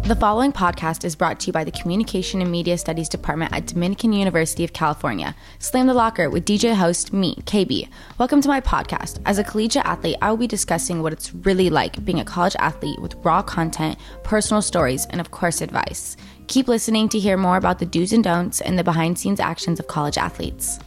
The following podcast is brought to you by the Communication and Media Studies Department at Dominican University of California. Slam the Locker with DJ host, me, KB. Welcome to my podcast. As a collegiate athlete, I will be discussing what it's really like being a college athlete with raw content, personal stories, and of course, advice. Keep listening to hear more about the do's and don'ts and the behind-the-scenes actions of college athletes.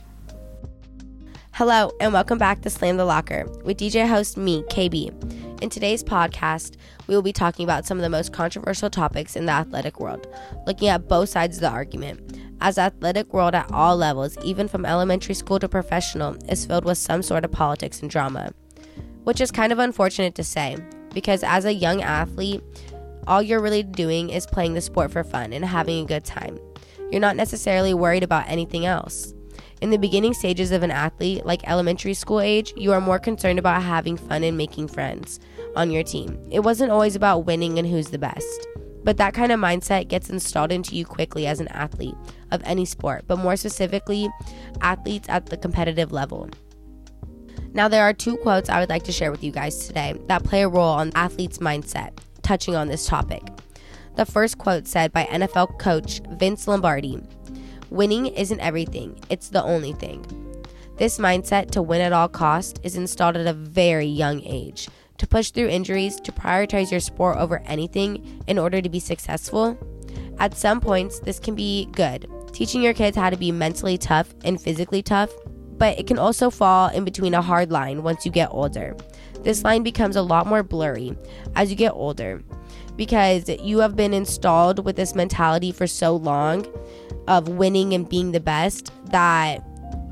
Hello, and welcome back to Slam the Locker with DJ host, me, KB. In today's podcast, we will be talking about some of the most controversial topics in the athletic world, looking at both sides of the argument. As the athletic world at all levels, even from elementary school to professional, is filled with some sort of politics and drama, which is kind of unfortunate to say, because as a young athlete, all you're really doing is playing the sport for fun and having a good time. You're not necessarily worried about anything else. In the beginning stages of an athlete, like elementary school age, you are more concerned about having fun and making friends on your team. It wasn't always about winning and who's the best. But that kind of mindset gets installed into you quickly as an athlete of any sport, but more specifically, athletes at the competitive level. Now, there are two quotes I would like to share with you guys today that play a role on athletes' mindset, touching on this topic. The first quote said by NFL coach Vince Lombardi, "Winning isn't everything, it's the only thing." This mindset to win at all costs is installed at a very young age. To push through injuries, to prioritize your sport over anything in order to be successful. At some points, this can be good, teaching your kids how to be mentally tough and physically tough, but it can also fall in between a hard line once you get older. This line becomes a lot more blurry as you get older because you have been installed with this mentality for so long of winning and being the best that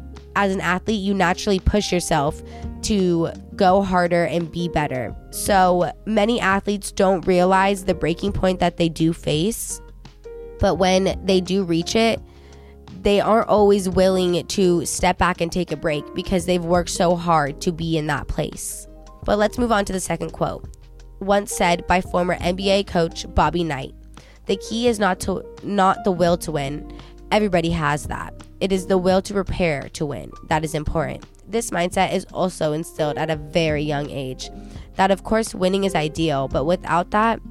as an athlete, you naturally push yourself to go harder and be better. So many athletes don't realize the breaking point that they do face, but when they do reach it, they aren't always willing to step back and take a break because they've worked so hard to be in that place. But let's move on to the second quote, once said by former NBA coach Bobby Knight. "The key is not the will to win. Everybody has that. It is the will to prepare to win that is important." This mindset is also instilled at a very young age. That of course winning is ideal, but without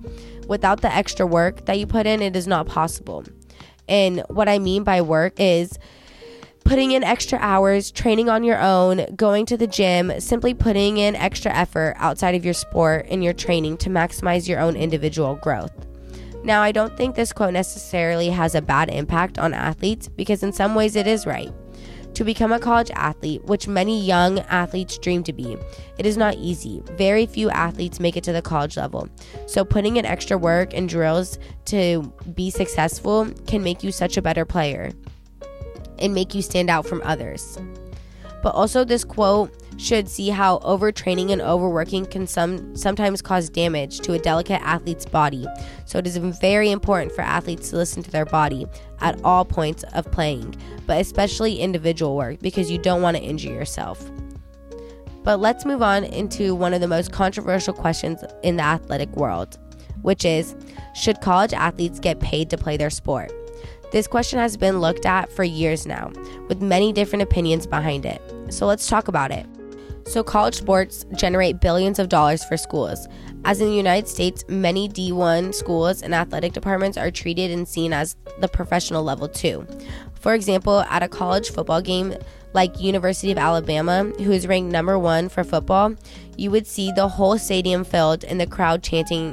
the extra work that you put in, it is not possible. And what I mean by work is putting in extra hours, training on your own, going to the gym, simply putting in extra effort outside of your sport and your training to maximize your own individual growth. Now, I don't think this quote necessarily has a bad impact on athletes because in some ways it is right. To become a college athlete, which many young athletes dream to be, it is not easy. Very few athletes make it to the college level. So putting in extra work and drills to be successful can make you such a better player and make you stand out from others. But also this quote should see how overtraining and overworking can sometimes cause damage to a delicate athlete's body. So it is very important for athletes to listen to their body at all points of playing, but especially individual work because you don't want to injure yourself. But let's move on into one of the most controversial questions in the athletic world, which is, should college athletes get paid to play their sport? This question has been looked at for years now, with many different opinions behind it. So let's talk about it. So college sports generate billions of dollars for schools. As in the United States, many D1 schools and athletic departments are treated and seen as the professional level too. For example, at a college football game like University of Alabama, who is ranked number 1 for football, you would see the whole stadium filled and the crowd chanting.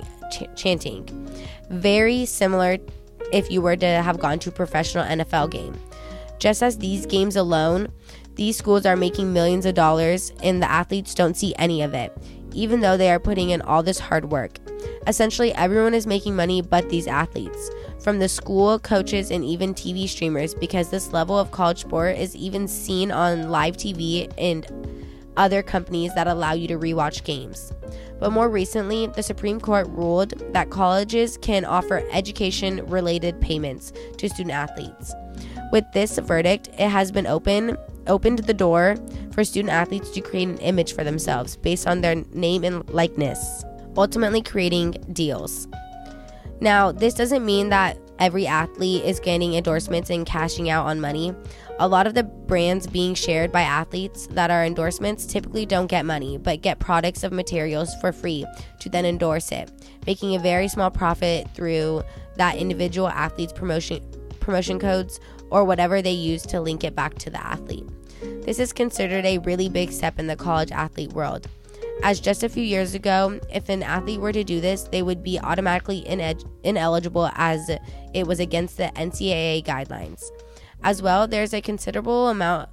Very similar if you were to have gone to a professional NFL game. Just as these games alone, these schools are making millions of dollars and the athletes don't see any of it, even though they are putting in all this hard work. Essentially, everyone is making money but these athletes, from the school, coaches, and even TV streamers, because this level of college sport is even seen on live TV and other companies that allow you to rewatch games. But more recently, the Supreme Court ruled that colleges can offer education-related payments to student athletes. With this verdict, it has been opened the door for student athletes to create an image for themselves based on their name and likeness, ultimately creating deals. Now, this doesn't mean that every athlete is getting endorsements and cashing out on money. A lot of the brands being shared by athletes that are endorsements typically don't get money, but get products of materials for free to then endorse it, making a very small profit through that individual athlete's promotion codes or whatever they use to link it back to the athlete. This is considered a really big step in the college athlete world, as just a few years ago, if an athlete were to do this, they would be automatically ineligible, as it was against the NCAA guidelines. As well, there's a considerable amount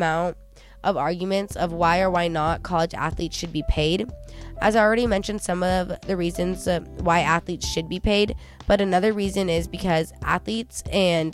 of arguments of why or why not college athletes should be paid. As I already mentioned, some of the reasons why athletes should be paid, but another reason is because athletes and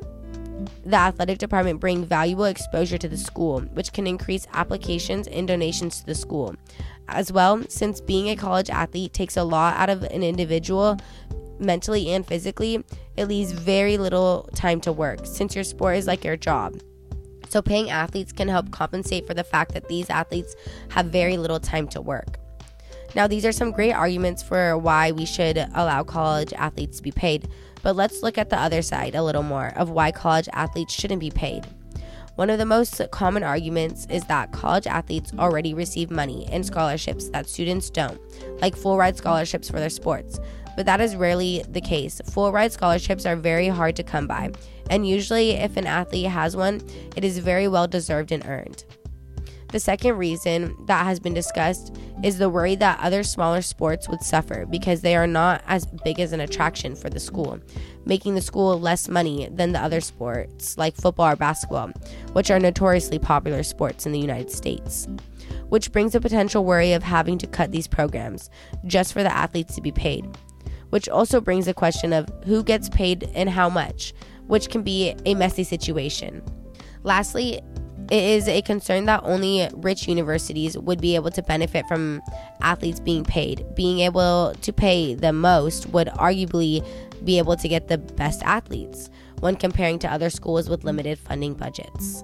the athletic department bring valuable exposure to the school, which can increase applications and donations to the school. As well, since being a college athlete takes a lot out of an individual, mentally and physically, it leaves very little time to work, since your sport is like your job. So paying athletes can help compensate for the fact that these athletes have very little time to work. Now, these are some great arguments for why we should allow college athletes to be paid, but let's look at the other side a little more of why college athletes shouldn't be paid. One of the most common arguments is that college athletes already receive money and scholarships that students don't, like full-ride scholarships for their sports. But that is rarely the case. Full-ride scholarships are very hard to come by, and usually if an athlete has one, it is very well deserved and earned. The second reason that has been discussed is the worry that other smaller sports would suffer because they are not as big as an attraction for the school, making the school less money than the other sports like football or basketball, which are notoriously popular sports in the United States. Which brings a potential worry of having to cut these programs just for the athletes to be paid. Which also brings the question of who gets paid and how much, which can be a messy situation. Lastly, it is a concern that only rich universities would be able to benefit from athletes being paid. Being able to pay the most would arguably be able to get the best athletes when comparing to other schools with limited funding budgets.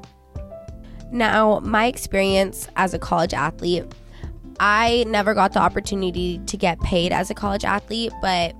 Now, my experience as a college athlete, I never got the opportunity to get paid as a college athlete, but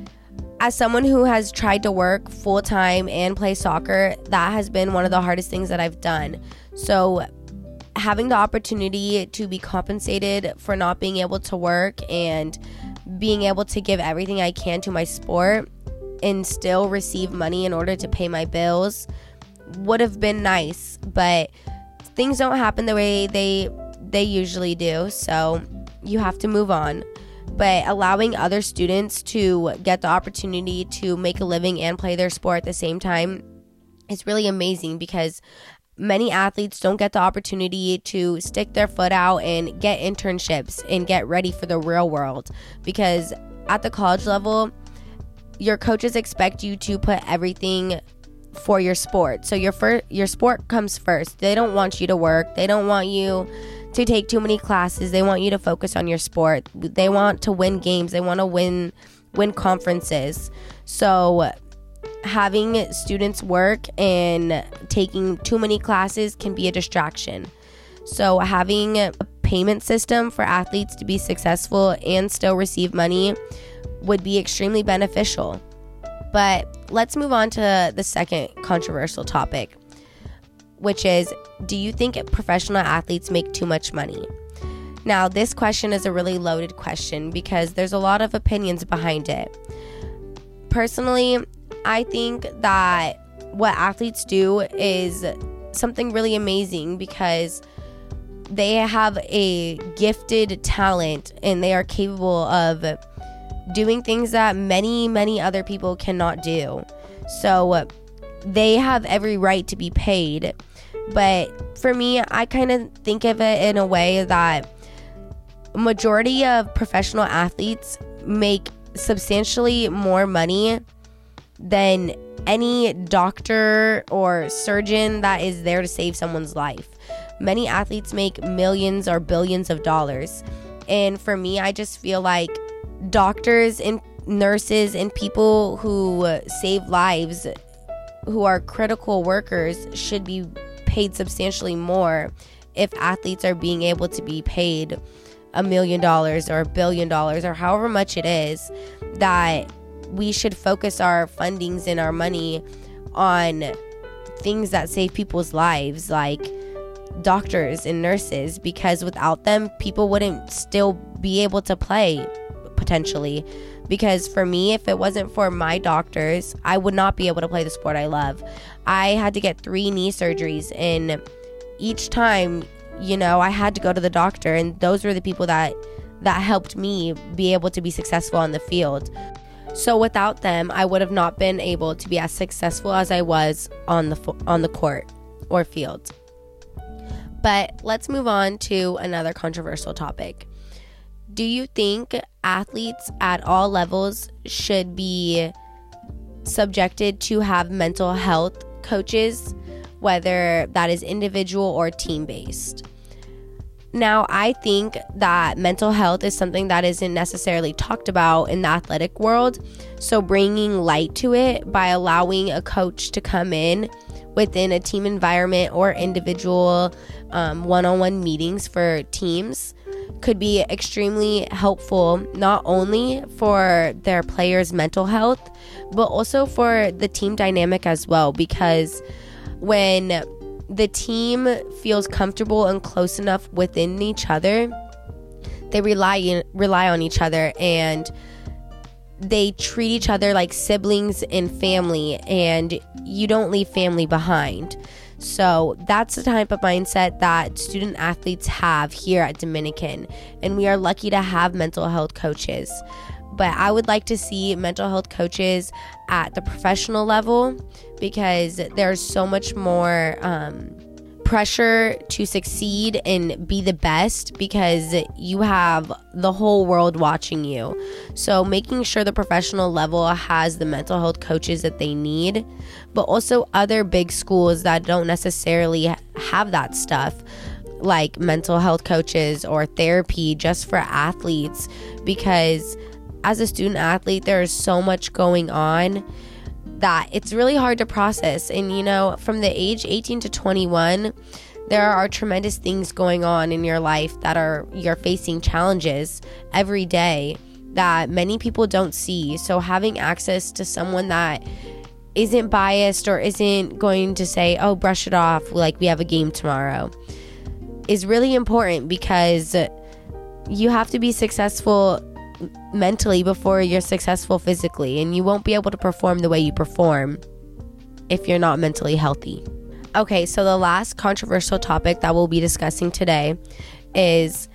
as someone who has tried to work full-time and play soccer, that has been one of the hardest things that I've done. So having the opportunity to be compensated for not being able to work and being able to give everything I can to my sport and still receive money in order to pay my bills would have been nice, but things don't happen the way they usually do, so you have to move on. But allowing other students to get the opportunity to make a living and play their sport at the same time is really amazing, because many athletes don't get the opportunity to stick their foot out and get internships and get ready for the real world, because at the college level, your coaches expect you to put everything for your sport. So your sport comes first. They don't want you to work. They don't want you to take too many classes. They want you to focus on your sport. They want to win games. They want to win conferences. So having students work and taking too many classes can be a distraction. So having a payment system for athletes to be successful and still receive money would be extremely beneficial. But let's move on to the second controversial topic, which is, do you think professional athletes make too much money? Now, this question is a really loaded question because there's a lot of opinions behind it. Personally, I think that what athletes do is something really amazing because they have a gifted talent and they are capable of doing things that many, many other people cannot do. So they have every right to be paid. But for me, I kind of think of it in a way that majority of professional athletes make substantially more money than any doctor or surgeon that is there to save someone's life. Many athletes make millions or billions of dollars. And for me, I just feel like doctors and nurses and people who save lives, who are critical workers, should be paid substantially more if athletes are being able to be paid $1 million or $1 billion or however much it is that we should focus our fundings and our money on things that save people's lives, like doctors and nurses, because without them, people wouldn't still be able to play, potentially. Because for me, if it wasn't for my doctors, I would not be able to play the sport I love. I had to get 3 knee surgeries, and each time, I had to go to the doctor, and those were the people that helped me be able to be successful on the field. So without them, I would have not been able to be as successful as I was on the court or field. But let's move on to another controversial topic. Do you think athletes at all levels should be subjected to have mental health coaches, whether that is individual or team-based? Now, I think that mental health is something that isn't necessarily talked about in the athletic world. So bringing light to it by allowing a coach to come in within a team environment or individual one-on-one meetings for teams could be extremely helpful, not only for their players' mental health, but also for the team dynamic as well. Because when the team feels comfortable and close enough within each other, they rely on each other, and they treat each other like siblings and family, and you don't leave family behind. So that's the type of mindset that student athletes have here at Dominican, and we are lucky to have mental health coaches. But I would like to see mental health coaches at the professional level, because there's so much more pressure to succeed and be the best, because you have the whole world watching you. So making sure the professional level has the mental health coaches that they need, but also other big schools that don't necessarily have that stuff, like mental health coaches or therapy just for athletes, because as a student athlete, there is so much going on that it's really hard to process. And from the age 18 to 21, there are tremendous things going on in your life that you're facing challenges every day that many people don't see. So having access to someone that isn't biased or isn't going to say, oh, brush it off, like we have a game tomorrow, is really important, because you have to be successful mentally before you're successful physically, and you won't be able to perform the way you perform if you're not mentally healthy. Okay, so the last controversial topic that we'll be discussing today is,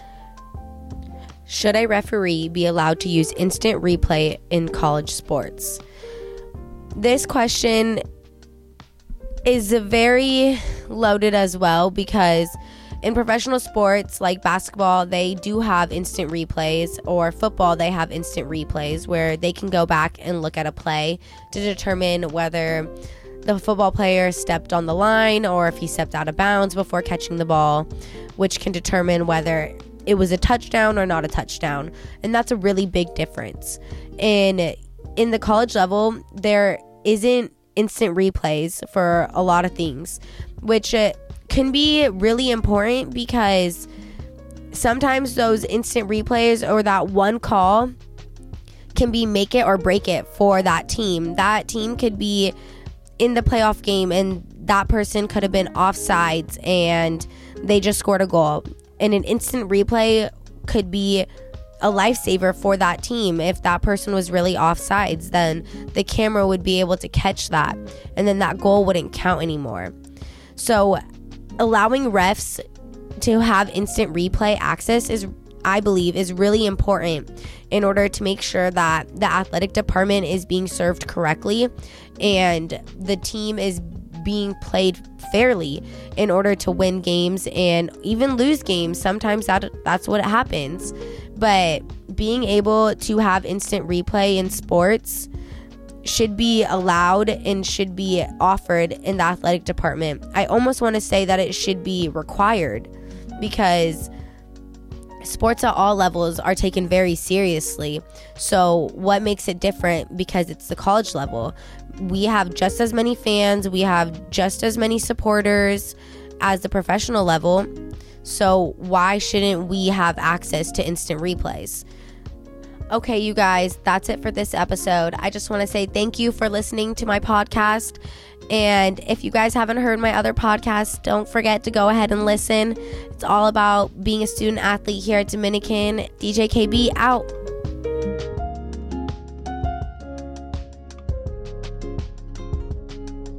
should a referee be allowed to use instant replay in college sports? This question is very loaded as well, because in professional sports like basketball, they do have instant replays, or football, they have instant replays where they can go back and look at a play to determine whether the football player stepped on the line or if he stepped out of bounds before catching the ball, which can determine whether it was a touchdown or not a touchdown. And that's a really big difference. In the college level, there isn't instant replays for a lot of things, which can be really important, because sometimes those instant replays or that one call can be make it or break it for that team. That team could be in the playoff game, and that person could have been offsides and they just scored a goal. And an instant replay could be a lifesaver for that team. If that person was really offsides, then the camera would be able to catch that, and then that goal wouldn't count anymore. So allowing refs to have instant replay access I believe is really important in order to make sure that the athletic department is being served correctly and the team is being played fairly in order to win games and even lose games. Sometimes that's what happens. But being able to have instant replay in sports should be allowed and should be offered in the athletic department. I almost want to say that it should be required, because sports at all levels are taken very seriously. So what makes it different? Because it's the college level. We have just as many fans, we have just as many supporters as the professional level. So why shouldn't we have access to instant replays? Okay, you guys, that's it for this episode. I just want to say thank you for listening to my podcast. And if you guys haven't heard my other podcasts, don't forget to go ahead and listen. It's all about being a student athlete here at Dominican. DJ KB out.